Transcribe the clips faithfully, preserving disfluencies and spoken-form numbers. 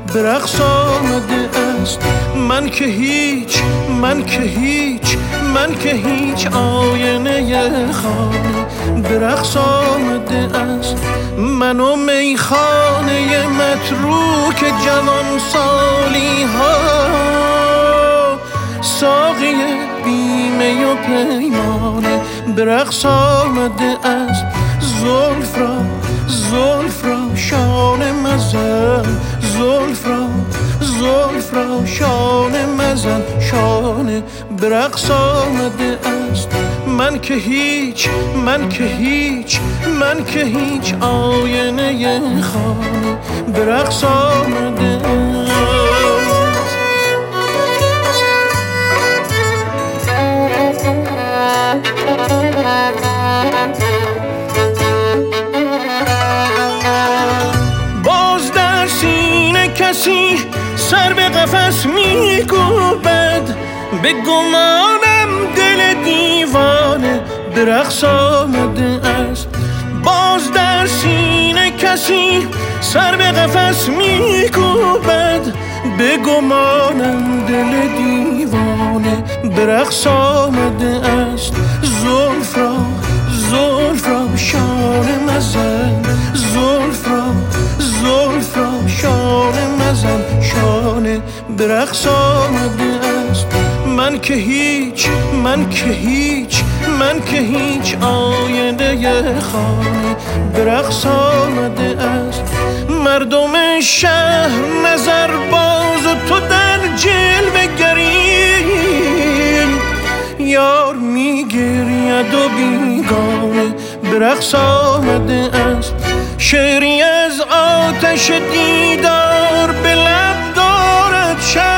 به رقص آمده است. من که هیچ، من که هیچ، من که هیچ آینه خانه به رقص آمده است. من و میخانه متروک جوان سالی ها، ساقی بیمه و پیمانه به رقص آمده است. زلف را زلف را شانه مزن، زلف را زلف را شانه مزن، شانه به رقص آمده است. من که هیچ، من که هیچ، من که هیچ آینه خانه به رقص آمده است. باز در سینه کسی سر به قفس می‌کوبد، به گمانم دل دیوانه به رقص آمده است. باز در سینه کسی سر به قفس می‌کوبد، به گمانم دل دیوانه به رقص آمده است. زلف را زلف را شانه مزن، زلف را زلف را شانه مزن، شانه به رقص آمده است. من که هیچ، من که هیچ، من که هیچ آینه خانه به رقص آمده است. مردم شهر نظر باز و تو در جلوه گری، یار میگرید و بیگانه به رقص آمده است. شعری از آتش دیدار به لب دارد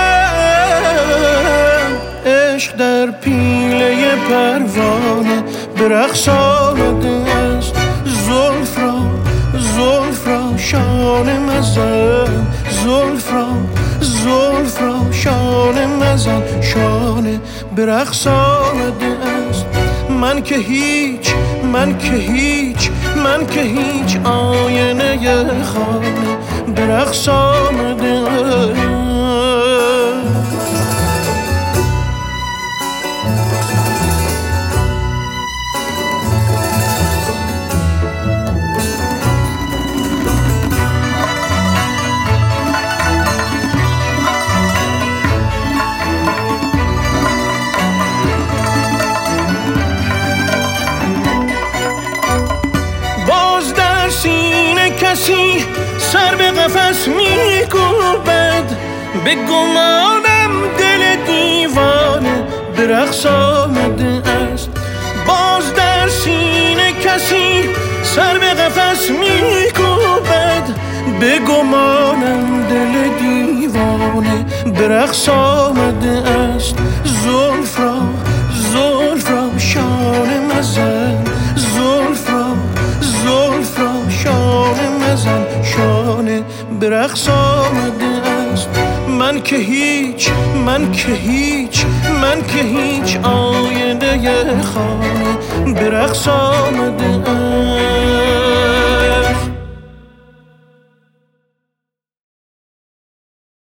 شب، عشق در پیله پروانه به رقص آمده است. زلف را زلف را شانه مزن، زلف را زلف را شانه مزن، شانه به رقص آمده است. من که هیچ، من که هیچ، من که هیچ آینه خانه به رقص آمده است. کسی سر به قفس می‌کوبد، به گمانم دل دیوانه به رقص آمده است. باز در سینه کسی سر به قفس می‌کوبد، به گمانم دل دیوانه به رقص آمده است. زلف را زلف را شانه مزن، زلف را زلف را شانه مزن، شانه به رقص آمده است. من که هیچ، من که هیچ، من که هیچ آینه خانه به رقص آمده